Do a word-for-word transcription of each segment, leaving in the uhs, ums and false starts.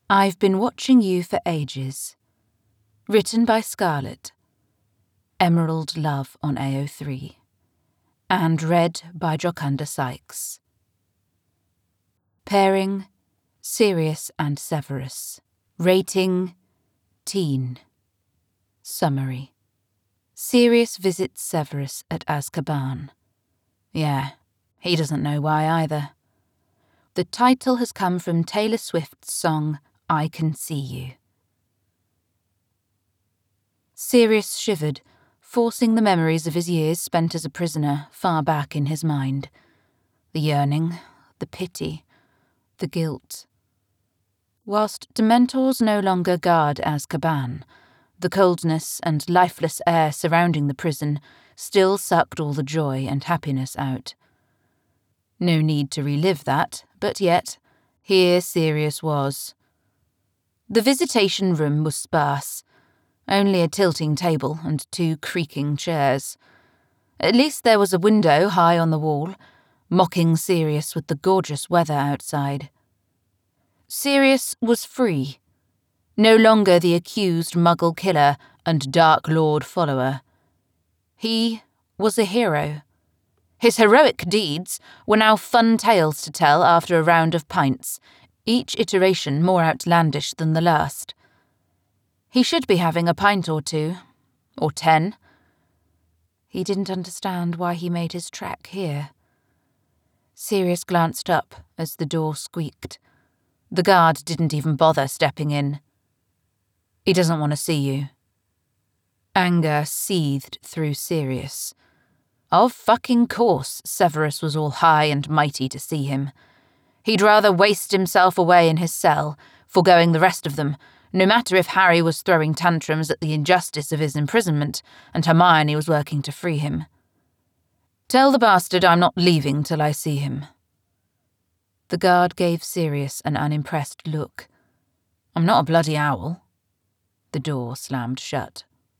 I've been watching you for ages. Written by Scarlett. Emerald Love on A O three. And read by Jocunda Sykes. Pairing, Sirius and Severus. Rating, teen. Summary. Sirius visits Severus at Azkaban. Yeah, he doesn't know why either. The title has come from Taylor Swift's song, I Can See You. Sirius shivered, forcing the memories of his years spent as a prisoner far back in his mind. The yearning, the pity, the guilt. Whilst Dementors no longer guard Azkaban, the coldness and lifeless air surrounding the prison still sucked all the joy and happiness out. No need to relive that, but yet, here Sirius was. The visitation room was sparse. Only a tilting table and two creaking chairs. At least there was a window high on the wall, mocking Sirius with the gorgeous weather outside. Sirius was free. No longer the accused Muggle killer and Dark Lord follower. He was a hero. His heroic deeds were now fun tales to tell after a round of pints, each iteration more outlandish than the last. He should be having a pint or two, or ten. He didn't understand why he made his trek here. Sirius glanced up as the door squeaked. The guard didn't even bother stepping in. He doesn't want to see you. Anger seethed through Sirius. Of fucking course Severus was all high and mighty to see him. He'd rather waste himself away in his cell, foregoing the rest of them, no matter if Harry was throwing tantrums at the injustice of his imprisonment and Hermione was working to free him. Tell the bastard I'm not leaving till I see him. The guard gave Sirius an unimpressed look. I'm not a bloody owl. The door slammed shut.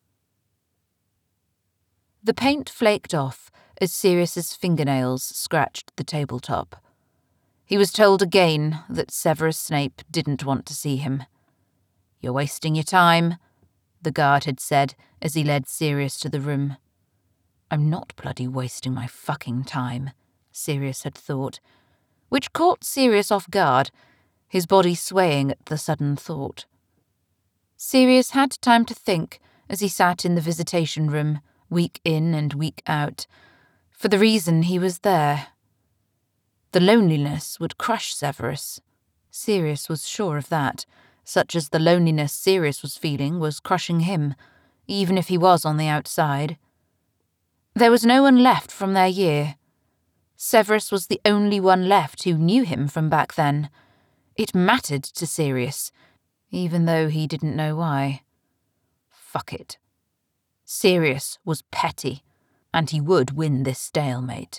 The paint flaked off as Sirius's fingernails scratched the tabletop. He was told again that Severus Snape didn't want to see him. You're wasting your time, the guard had said as he led Sirius to the room. I'm not bloody wasting my fucking time, Sirius had thought, which caught Sirius off guard, his body swaying at the sudden thought. Sirius had time to think as he sat in the visitation room, week in and week out, for the reason he was there. The loneliness would crush Severus. Sirius was sure of that, such as the loneliness Sirius was feeling was crushing him, even if he was on the outside. There was no one left from their year. Severus was the only one left who knew him from back then. It mattered to Sirius, even though he didn't know why. Fuck it. Sirius was petty, and he would win this stalemate.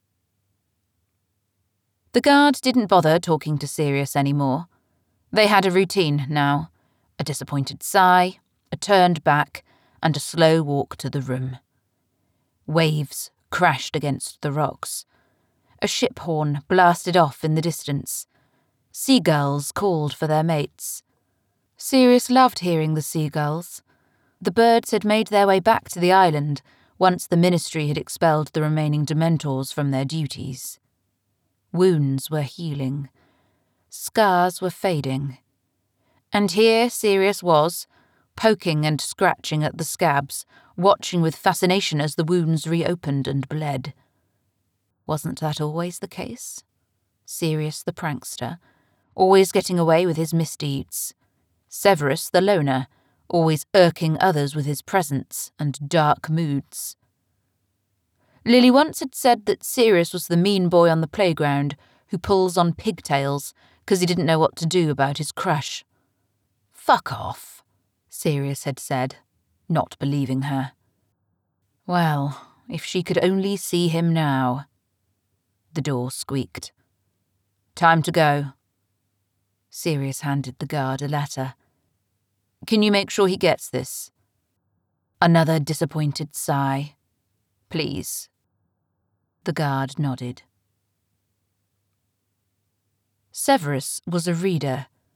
The guard didn't bother talking to Sirius anymore. They had a routine now, a disappointed sigh, a turned back, and a slow walk to the room. Waves crashed against the rocks. A ship horn blasted off in the distance. Seagulls called for their mates. Sirius loved hearing the seagulls. The birds had made their way back to the island once the Ministry had expelled the remaining Dementors from their duties. Wounds were healing. Scars were fading. And here Sirius was, poking and scratching at the scabs, watching with fascination as the wounds reopened and bled. Wasn't that always the case? Sirius the prankster, always getting away with his misdeeds. Severus the loner, always irking others with his presence and dark moods. Lily once had said that Sirius was the mean boy on the playground who pulls on pigtails because he didn't know what to do about his crush. Fuck off, Sirius had said, not believing her. Well, if she could only see him now. The door squeaked. Time to go. Sirius handed the guard a letter. Can you make sure he gets this? Another disappointed sigh. Please. The guard nodded. Severus was a reader.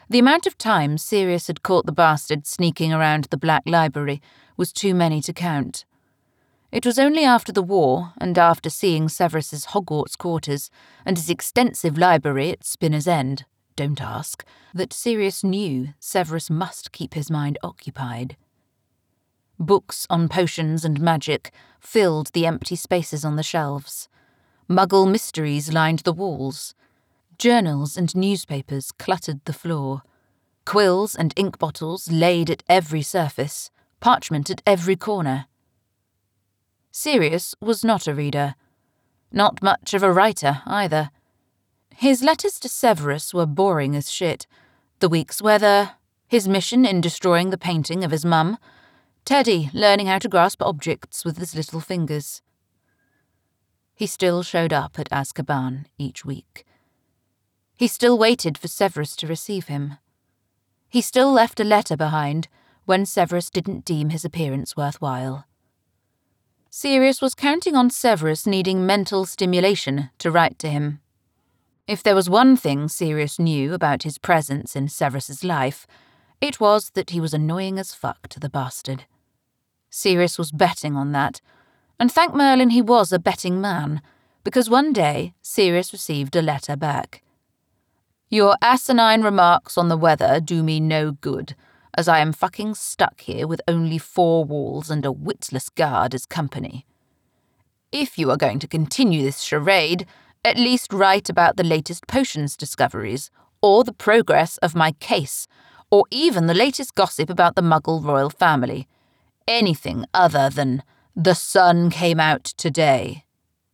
The amount of times Sirius had caught the bastard sneaking around the Black Library was too many to count. It was only after the war, and after seeing Severus's Hogwarts quarters and his extensive library at Spinner's End, don't ask, that Sirius knew Severus must keep his mind occupied. Books on potions and magic filled the empty spaces on the shelves. Muggle mysteries lined the walls. Journals and newspapers cluttered the floor. Quills and ink bottles laid at every surface, parchment at every corner. Sirius was not a reader. Not much of a writer, either. His letters to Severus were boring as shit. The week's weather, his mission in destroying the painting of his mum, Teddy learning how to grasp objects with his little fingers. He still showed up at Azkaban each week. He still waited for Severus to receive him. He still left a letter behind when Severus didn't deem his appearance worthwhile. Sirius was counting on Severus needing mental stimulation to write to him. If there was one thing Sirius knew about his presence in Severus's life, it was that he was annoying as fuck to the bastard. Sirius was betting on that, and thank Merlin he was a betting man, because one day Sirius received a letter back. Your asinine remarks on the weather do me no good, as I am fucking stuck here with only four walls and a witless guard as company. If you are going to continue this charade, at least write about the latest potions discoveries, or the progress of my case, or even the latest gossip about the Muggle royal family. Anything other than, the sun came out today.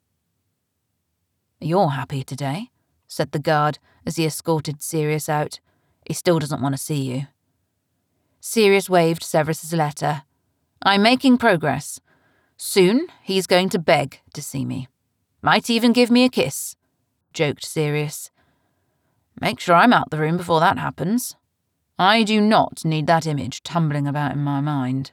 You're happy today, said the guard as he escorted Sirius out. He still doesn't want to see you. Sirius waved Severus's letter. I'm making progress. Soon he's going to beg to see me. Might even give me a kiss, joked Sirius. Make sure I'm out the room before that happens. I do not need that image tumbling about in my mind.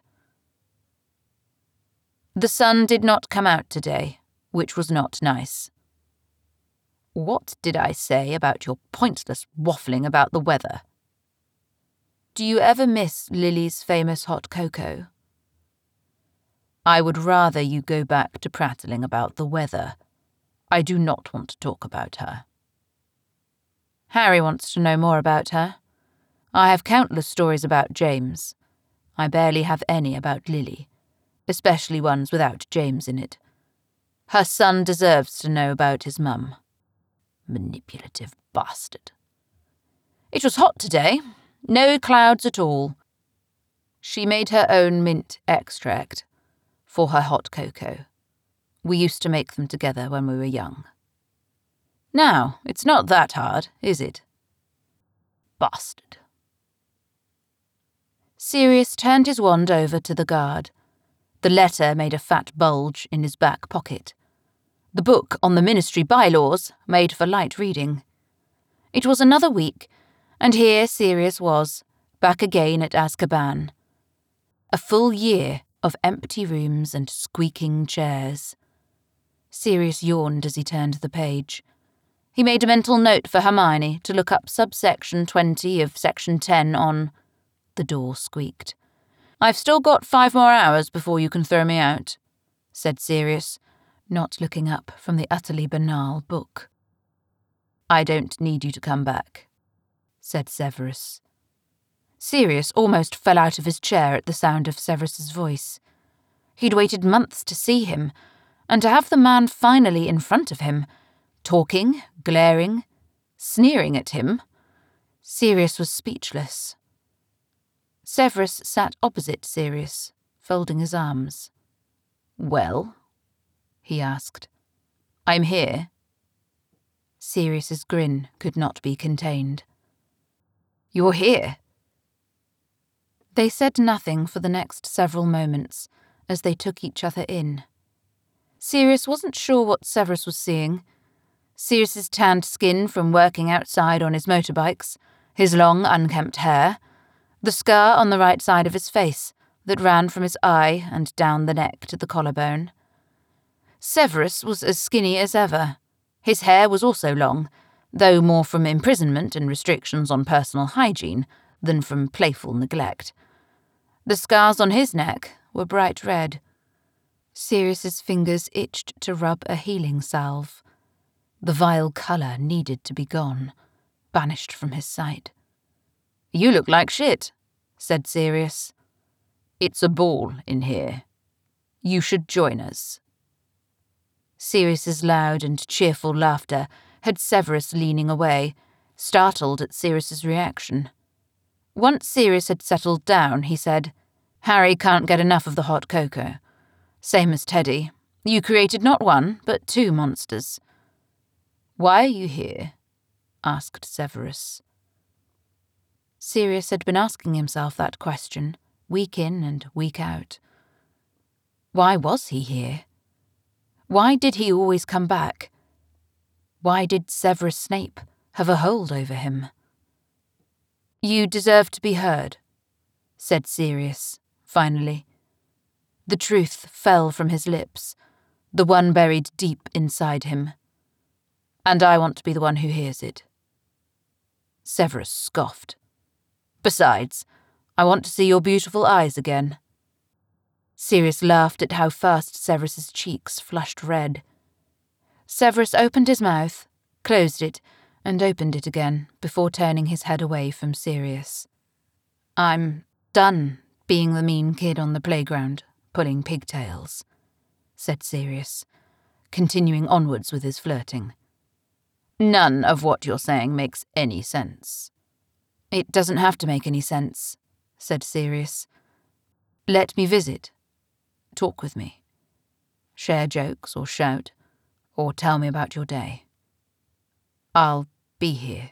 The sun did not come out today, which was not nice. What did I say about your pointless waffling about the weather? Do you ever miss Lily's famous hot cocoa? I would rather you go back to prattling about the weather. I do not want to talk about her. Harry wants to know more about her. I have countless stories about James. I barely have any about Lily, especially ones without James in it. Her son deserves to know about his mum. Manipulative bastard. It was hot today. No clouds at all. She made her own mint extract for her hot cocoa. We used to make them together when we were young. Now, it's not that hard, is it? Bastard. Sirius turned his wand over to the guard. The letter made a fat bulge in his back pocket. The book on the ministry bylaws made for light reading. It was another week, and here Sirius was, back again at Azkaban. A full year of empty rooms and squeaking chairs. Sirius yawned as he turned the page. He made a mental note for Hermione to look up subsection twenty of section ten on... The door squeaked. I've still got five more hours before you can throw me out, said Sirius, not looking up from the utterly banal book. I don't need you to come back, said Severus. Sirius almost fell out of his chair at the sound of Severus's voice. He'd waited months to see him, and to have the man finally in front of him, talking, glaring, sneering at him, Sirius was speechless. Severus sat opposite Sirius, folding his arms. Well? He asked. I'm here. Sirius's grin could not be contained. You're here? They said nothing for the next several moments as they took each other in. Sirius wasn't sure what Severus was seeing. Sirius's tanned skin from working outside on his motorbikes, his long, unkempt hair, the scar on the right side of his face that ran from his eye and down the neck to the collarbone. Severus was as skinny as ever. His hair was also long, though more from imprisonment and restrictions on personal hygiene than from playful neglect. The scars on his neck were bright red. Sirius's fingers itched to rub a healing salve. The vile colour needed to be gone, banished from his sight. "You look like shit," said Sirius. "It's a ball in here. You should join us." Sirius's loud and cheerful laughter had Severus leaning away, startled at Sirius's reaction. Once Sirius had settled down, he said, "Harry can't get enough of the hot cocoa. Same as Teddy. You created not one, but two monsters." "Why are you here?" asked Severus. Sirius had been asking himself that question, week in and week out. Why was he here? Why did he always come back? Why did Severus Snape have a hold over him? "You deserve to be heard," said Sirius, finally. The truth fell from his lips, the one buried deep inside him. "And I want to be the one who hears it." Severus scoffed. "Besides, I want to see your beautiful eyes again." Sirius laughed at how fast Severus's cheeks flushed red. Severus opened his mouth, closed it, and opened it again before turning his head away from Sirius. "I'm done being the mean kid on the playground, pulling pigtails," said Sirius, continuing onwards with his flirting. "None of what you're saying makes any sense." "It doesn't have to make any sense," said Sirius. "Let me visit. Talk with me. Share jokes or shout, or tell me about your day. I'll be here."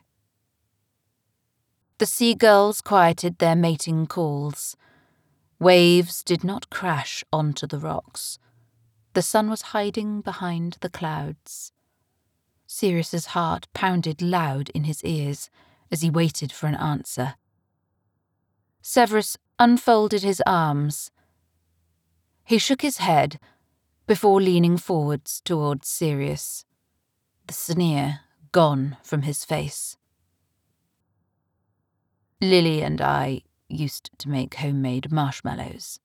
The seagulls quieted their mating calls. Waves did not crash onto the rocks. The sun was hiding behind the clouds. Sirius's heart pounded loud in his ears as he waited for an answer. Severus unfolded his arms. He shook his head before leaning forwards towards Sirius, the sneer gone from his face. "Lily and I used to make homemade marshmallows."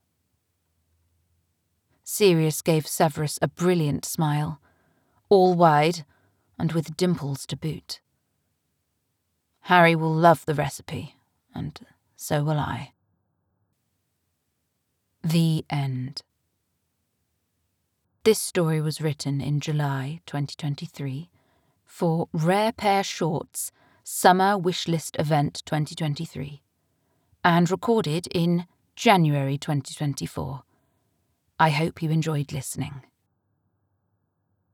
Sirius gave Severus a brilliant smile, all wide and with dimples to boot. "Harry will love the recipe, and so will I." The end. This story was written in July twenty twenty-three for Rare Pair Shorts Summer Wishlist Event twenty twenty-three and recorded in January twenty twenty-four. I hope you enjoyed listening.